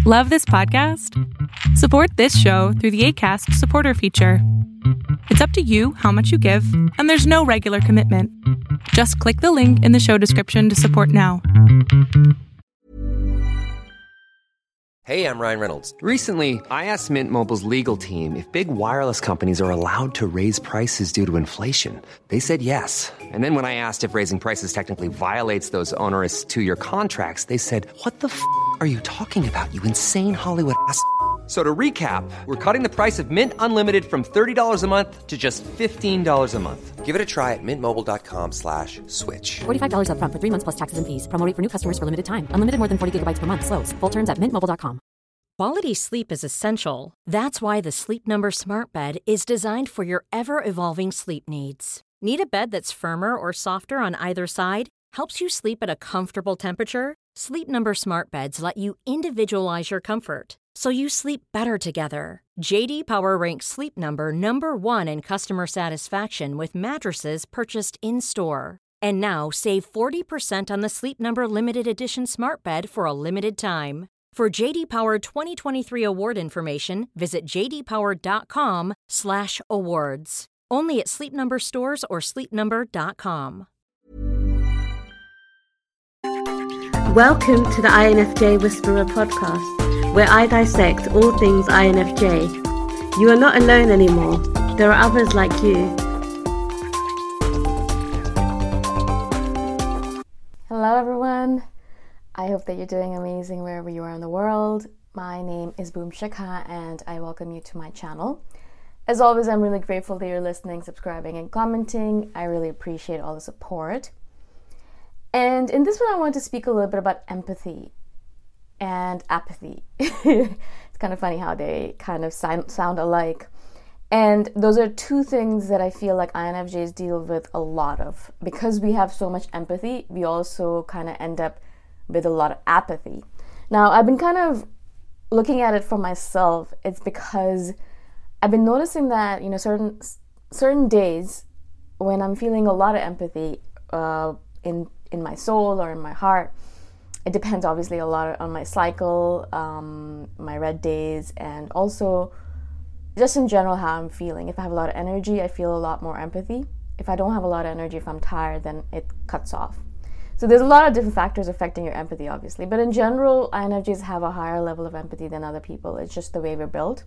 Love this podcast? Support this show through the Acast supporter feature. It's up to you how much you give, and there's no regular commitment. Just click the link in the show description to support now. Hey, I'm Ryan Reynolds. Recently, I asked Mint Mobile's legal team if big wireless companies are allowed to raise prices due to inflation. They said yes. And then when I asked if raising prices technically violates those onerous two-year contracts, they said, "What the f*** are you talking about, you insane Hollywood ass?" So to recap, we're cutting the price of Mint Unlimited from $30 a month to just $15 a month. Give it a try at mintmobile.com/switch. $45 up front for 3 months plus taxes and fees. Promo rate for new customers for limited time. Unlimited more than 40 gigabytes per month. Slows full terms at mintmobile.com. Quality sleep is essential. That's why the Sleep Number Smart Bed is designed for your ever-evolving sleep needs. Need a bed that's firmer or softer on either side? Helps you sleep at a comfortable temperature? Sleep Number Smart Beds let you individualize your comfort, so you sleep better together. JD Power ranks Sleep Number number 1 in customer satisfaction with mattresses purchased in-store. And now save 40% on the Sleep Number Limited Edition Smart Bed for a limited time. For JD Power 2023 award information, visit jdpower.com/awards. Only at Sleep Number stores or sleepnumber.com. Welcome to the INFJ Whisperer podcast, where I dissect all things INFJ. You are not alone anymore. There are others like you. Hello everyone. I hope that you're doing amazing wherever you are in the world. My name is Boom Shikha and I welcome you to my channel. As always, I'm really grateful that you're listening, subscribing, and commenting. I really appreciate all the support. And in this one, I want to speak a little bit about empathy and apathy. It's kind of funny how they kind of sound alike. And those are two things that I feel like INFJs deal with a lot of. Because we have so much empathy, we also kind of end up with a lot of apathy. Now, I've been kind of looking at it for myself. It's because I've been noticing that, certain days when I'm feeling a lot of empathy in my soul or in my heart, it depends obviously a lot on my cycle, my red days, and also just in general how I'm feeling. If I have a lot of energy, I feel a lot more empathy. If I don't have a lot of energy, if I'm tired, then it cuts off. So there's a lot of different factors affecting your empathy, obviously. But in general, INFJs have a higher level of empathy than other people. It's just the way we're built.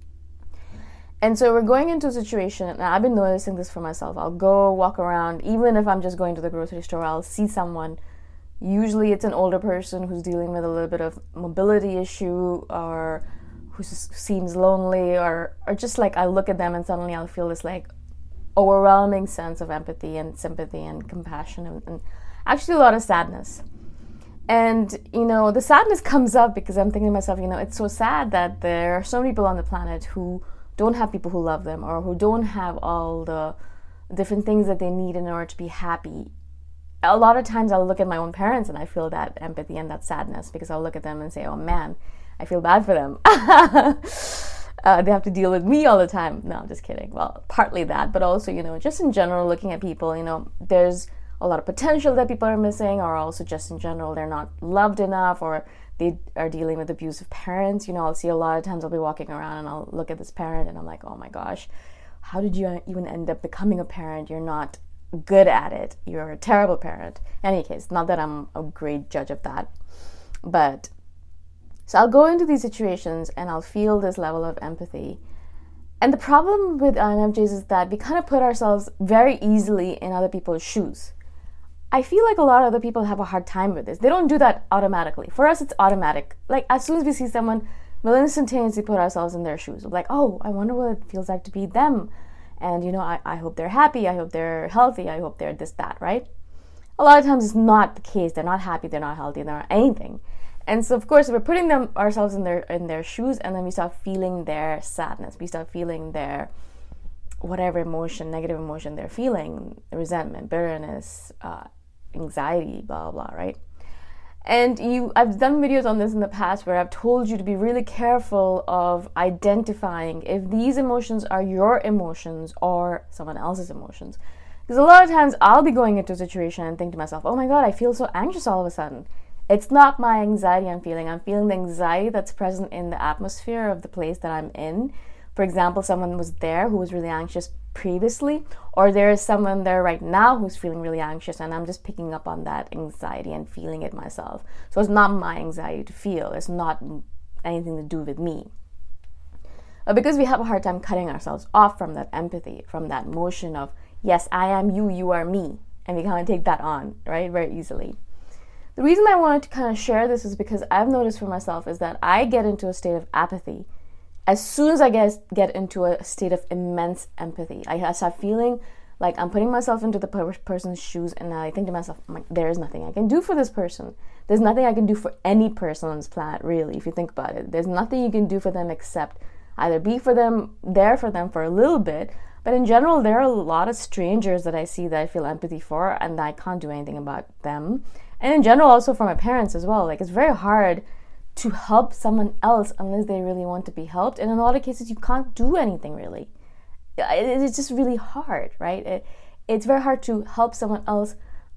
And so we're going into a situation, and I've been noticing this for myself. I'll go walk around, even if I'm just going to the grocery store, I'll see someone. Usually it's an older person who's dealing with a little bit of mobility issue or who seems lonely or just like I look at them and suddenly I'll feel this like overwhelming sense of empathy and sympathy and compassion and actually a lot of sadness. And, the sadness comes up because I'm thinking to myself, it's so sad that there are so many people on the planet who don't have people who love them or who don't have all the different things that they need in order to be happy. A lot of times I'll look at my own parents and I feel that empathy and that sadness because I'll look at them and say, oh man, I feel bad for them. They have to deal with me all the time. No, I'm just kidding. Well, partly that, but also, just in general, looking at people, there's a lot of potential that people are missing, or also just in general, they're not loved enough, or they are dealing with abusive parents. I'll see a lot of times I'll be walking around and I'll look at this parent and I'm like, oh my gosh, how did you even end up becoming a parent? You're not good at it. You're a terrible parent. In any case, not that I'm a great judge of that, but so I'll go into these situations and I'll feel this level of empathy. And the problem with INFJs is that we kind of put ourselves very easily in other people's shoes. I feel like a lot of other people have a hard time with this. They don't do that automatically. For us, it's automatic. Like, as soon as we see someone, we'll instantaneously put ourselves in their shoes. We're like, oh, I wonder what it feels like to be them. And, I hope they're happy. I hope they're healthy. I hope they're this, that, right? A lot of times it's not the case. They're not happy. They're not healthy. They're not anything. And so, of course, we're putting ourselves in their shoes, and then we start feeling their sadness. We start feeling their whatever emotion, negative emotion they're feeling, resentment, bitterness, anxiety, blah, blah, blah, right? And I've done videos on this in the past where I've told you to be really careful of identifying if these emotions are your emotions or someone else's emotions. Because a lot of times I'll be going into a situation and think to myself, oh my God, I feel so anxious all of a sudden. It's not my anxiety I'm feeling the anxiety that's present in the atmosphere of the place that I'm in. For example, someone was there who was really anxious previously, or there is someone there right now who's feeling really anxious, and I'm just picking up on that anxiety and feeling it myself. So it's not my anxiety to feel, it's not anything to do with me. But because we have a hard time cutting ourselves off from that empathy, from that motion of, yes, I am you, you are me, and we kind of take that on, right, very easily. The reason I wanted to kind of share this is because I've noticed for myself is that I get into a state of apathy as soon as I get into a state of immense empathy. I start feeling like I'm putting myself into the person's shoes, and I think to myself, there is nothing I can do for this person. There's nothing I can do for any person on this planet, really, if you think about it. There's nothing you can do for them except either be there for them for a little bit, but in general, there are a lot of strangers that I see that I feel empathy for, and I can't do anything about them. And in general, also for my parents as well. Like, it's very hard to help someone else unless they really want to be helped. And in a lot of cases, you can't do anything really. It's just really hard, right? It's very hard to help someone else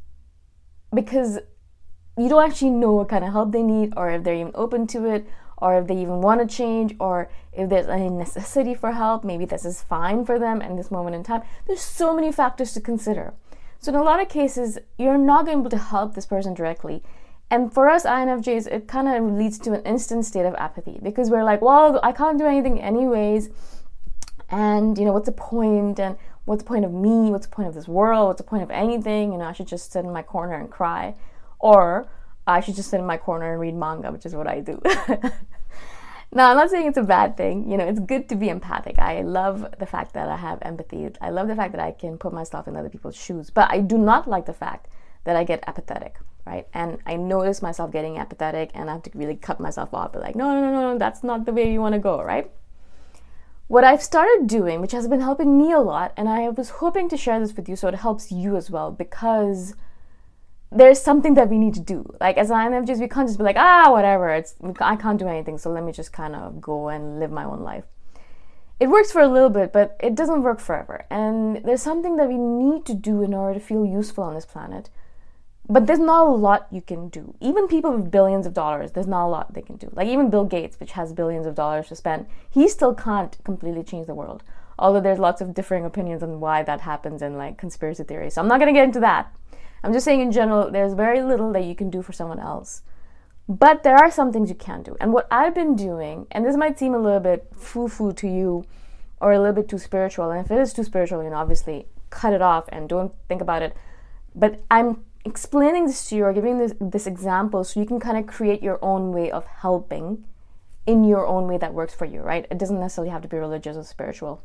because you don't actually know what kind of help they need, or if they're even open to it, or if they even want to change, or if there's any necessity for help. Maybe this is fine for them in this moment in time. There's so many factors to consider. So in a lot of cases, you're not going to be able to help this person directly. And for us INFJs, it kind of leads to an instant state of apathy, because we're like, well, I can't do anything anyways. And, what's the point? And what's the point of me? What's the point of this world? What's the point of anything? I should just sit in my corner and cry. Or I should just sit in my corner and read manga, which is what I do. Now, I'm not saying it's a bad thing. It's good to be empathic. I love the fact that I have empathy. I love the fact that I can put myself in other people's shoes. But I do not like the fact that I get apathetic, right? And I notice myself getting apathetic, and I have to really cut myself off. Be like, no, that's not the way you want to go, right? What I've started doing, which has been helping me a lot, and I was hoping to share this with you so it helps you as well, because there's something that we need to do. Like, as INFJs, we can't just be like, whatever, I can't do anything, so let me just kind of go and live my own life. It works for a little bit, but it doesn't work forever. And there's something that we need to do in order to feel useful on this planet. But there's not a lot you can do. Even people with billions of dollars, there's not a lot they can do. Like even Bill Gates, which has billions of dollars to spend, he still can't completely change the world. Although there's lots of differing opinions on why that happens and like conspiracy theories. So I'm not going to get into that. I'm just saying in general, there's very little that you can do for someone else. But there are some things you can do. And what I've been doing, and this might seem a little bit foo-foo to you or a little bit too spiritual. And if it is too spiritual, obviously cut it off and don't think about it. But I'm explaining this to you or giving this example so you can kind of create your own way of helping in your own way that works for you, right? It doesn't necessarily have to be religious or spiritual.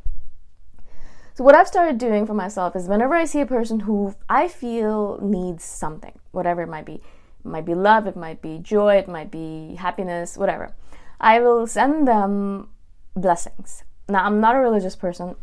So what I've started doing for myself is whenever I see a person who I feel needs something, whatever it might be love, it might be joy, it might be happiness, whatever, I will send them blessings. Now, I'm not a religious person,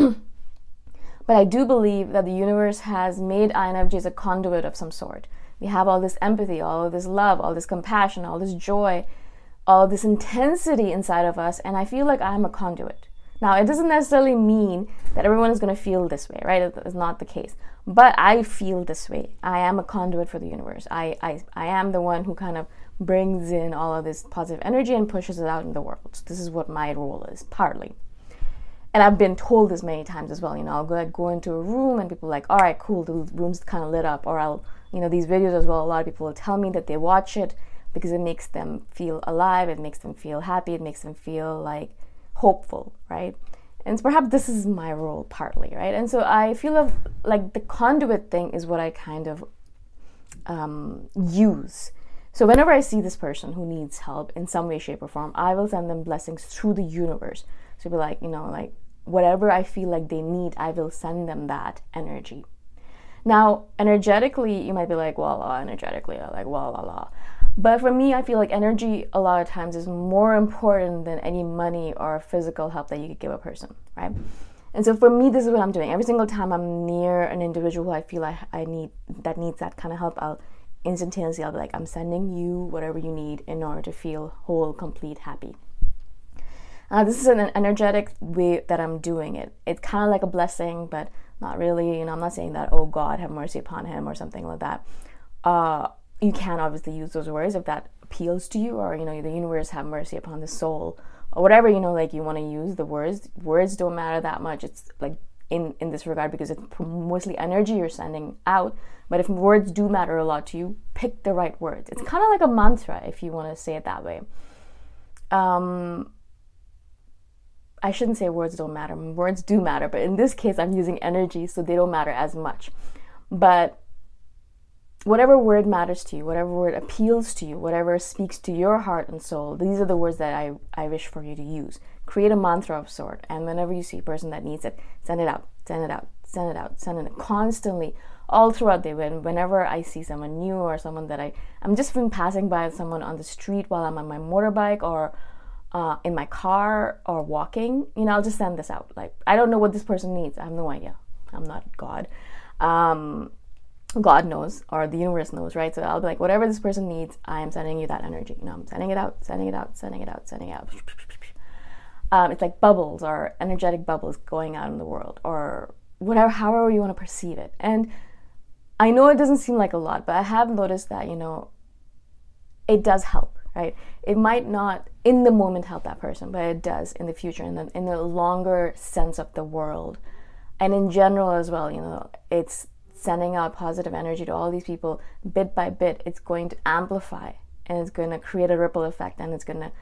but I do believe that the universe has made INFJs a conduit of some sort. We have all this empathy, all of this love, all this compassion, all this joy, all this intensity inside of us, and I feel like I'm a conduit. Now, it doesn't necessarily mean that everyone is going to feel this way, right? It's not the case. But I feel this way. I am a conduit for the universe. I am the one who kind of brings in all of this positive energy and pushes it out in the world. So this is what my role is, partly. And I've been told this many times as well. I'll go into a room and people are like, all right, cool, the room's kind of lit up. Or I'll, these videos as well, a lot of people will tell me that they watch it because it makes them feel alive. It makes them feel happy. It makes them feel like hopeful, right? And so perhaps this is my role partly, right? And so I feel like the conduit thing is what I kind of use. So whenever I see this person who needs help in some way, shape, or form, I will send them blessings through the universe. So be like, like whatever I feel like they need, I will send them that energy. Now, energetically, you might be like, energetically, like, But for me, I feel like energy a lot of times is more important than any money or physical help that you could give a person, right? And so for me, this is what I'm doing. Every single time I'm near an individual who I feel like needs that kind of help, I'll be like, I'm sending you whatever you need in order to feel whole, complete, happy. This is an energetic way that I'm doing it. It's kind of like a blessing, but not really. I'm not saying that, oh God, have mercy upon him or something like that. you can obviously use those words if that appeals to you, or, the universe have mercy upon the soul, or whatever, you want to use the words. Words don't matter that much. It's like in this regard, because it's mostly energy you're sending out. But if words do matter a lot to you, pick the right words. It's kind of like a mantra, if you want to say it that way. I shouldn't say words don't matter. Words do matter, but in this case, I'm using energy, so they don't matter as much. But whatever word matters to you, whatever word appeals to you, whatever speaks to your heart and soul, these are the words that I wish for you to use. Create a mantra of sort, and whenever you see a person that needs it, send it out, send it out, send it out, send it out, constantly, all throughout the day. Whenever I see someone new, or someone that I'm just been passing by someone on the street while I'm on my motorbike, or in my car, or walking, I'll just send this out. Like, I don't know what this person needs. I have no idea. I'm not God. God knows, or the universe knows, right? So I'll be like, whatever this person needs, I am sending you that energy. I'm sending it out, sending it out, sending it out, sending it out. It's like bubbles, or energetic bubbles going out in the world, or whatever, however you want to perceive it. And I know it doesn't seem like a lot, but I have noticed that, it does help, right? It might not in the moment help that person, but it does in the future, in the longer sense of the world. And in general as well, it's sending out positive energy to all these people bit by bit. It's going to amplify, and it's going to create a ripple effect, and it's going to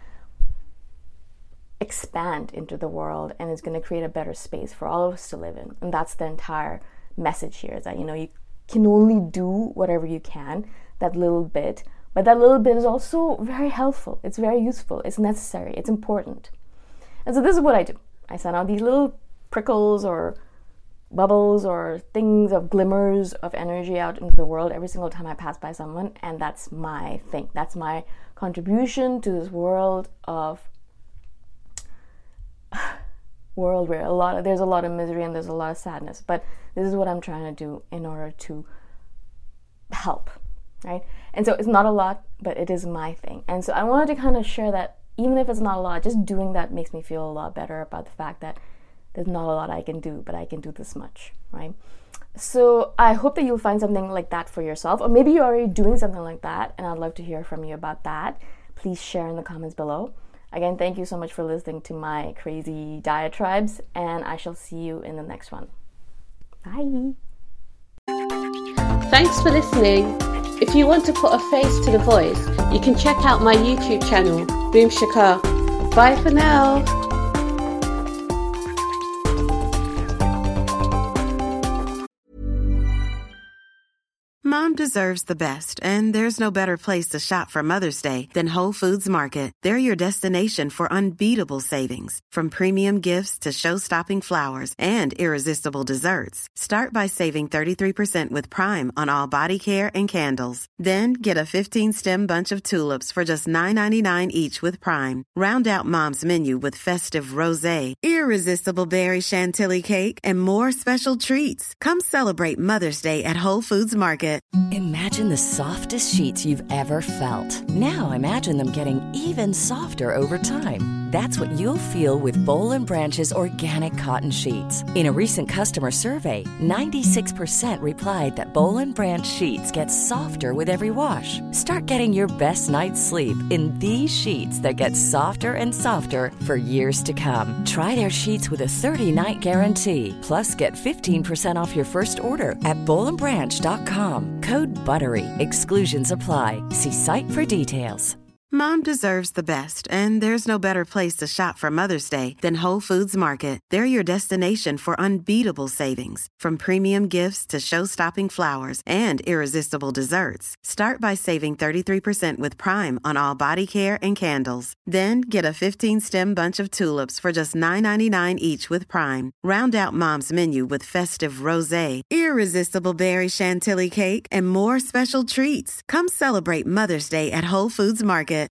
expand into the world, and it's going to create a better space for all of us to live in. And that's the entire message here, is that, you can only do whatever you can, that little bit, but that little bit is also very helpful. It's very useful. It's necessary. It's important. And so this is what I do. I send out these little prickles, or bubbles, or things of glimmers of energy out into the world every single time I pass by someone, and that's my thing. That's my contribution to this world where there's a lot of misery, and there's a lot of sadness. But this is what I'm trying to do in order to help, right? And so it's not a lot, but it is my thing. And so I wanted to kind of share that, even if it's not a lot, just doing that makes me feel a lot better about the fact that there's not a lot I can do, but I can do this much, right? So I hope that you'll find something like that for yourself, or maybe you're already doing something like that, and I'd love to hear from you about that. Please share in the comments below. Again, thank you so much for listening to my crazy diatribes, and I shall see you in the next one. Bye. Thanks for listening. If you want to put a face to the voice, you can check out my YouTube channel, Boom Shikha. Bye for now. Mom deserves the best, and there's no better place to shop for Mother's Day than Whole Foods Market. They're your destination for unbeatable savings, from premium gifts to show-stopping flowers and irresistible desserts. Start by saving 33% with Prime on all body care and candles. Then get a 15-stem bunch of tulips for just $9.99 each with Prime. Round out Mom's menu with festive rosé, irresistible berry chantilly cake, and more special treats. Come celebrate Mother's Day at Whole Foods Market. Imagine the softest sheets you've ever felt. Now imagine them getting even softer over time. That's what you'll feel with Boll & Branch's organic cotton sheets. In a recent customer survey, 96% replied that Boll & Branch sheets get softer with every wash. Start getting your best night's sleep in these sheets that get softer and softer for years to come. Try their sheets with a 30-night guarantee. Plus, get 15% off your first order at bollandbranch.com. Code BUTTERY. Exclusions apply. See site for details. Mom deserves the best, and there's no better place to shop for Mother's Day than Whole Foods Market. They're your destination for unbeatable savings, from premium gifts to show-stopping flowers and irresistible desserts. Start by saving 33% with Prime on all body care and candles. Then get a 15-stem bunch of tulips for just $9.99 each with Prime. Round out Mom's menu with festive rosé, irresistible berry chantilly cake, and more special treats. Come celebrate Mother's Day at Whole Foods Market.